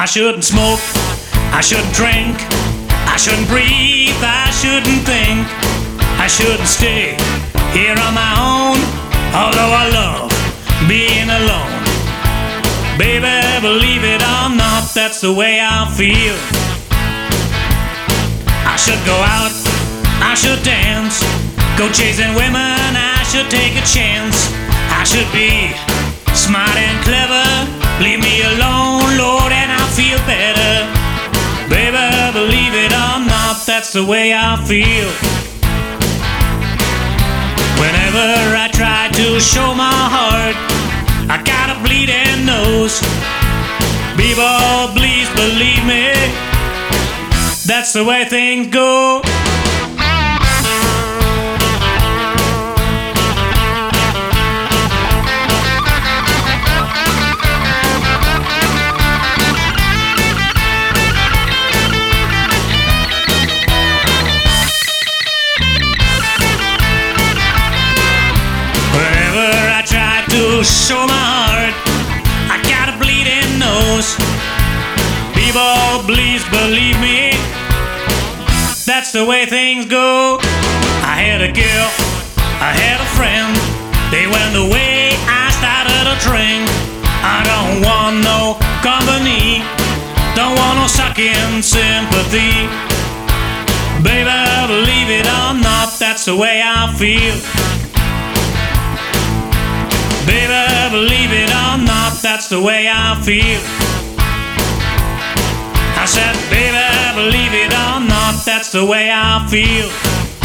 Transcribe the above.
I shouldn't smoke, I shouldn't drink, I shouldn't breathe, I shouldn't think, I shouldn't stay here on my own, although I love being alone. Baby, believe it or not, that's the way I feel. I should go out, I should dance, go chasing women, I should take a chance. I should be smart and clever, leave me alone, Lord, and I'll feel better. Baby, believe it or not, that's the way I feel. Whenever I try to show my heart, I got a bleeding nose. People, please believe me, that's the way things go. Show my heart, I got a bleeding nose. People, please believe me, that's the way things go. I had a girl, I had a friend, they went away, I started to drink. I don't want no company, don't want no sucking sympathy. Baby, believe it or not, that's the way I feel. Baby, believe it or not, that's the way I feel. I said, baby, believe it or not, that's the way I feel.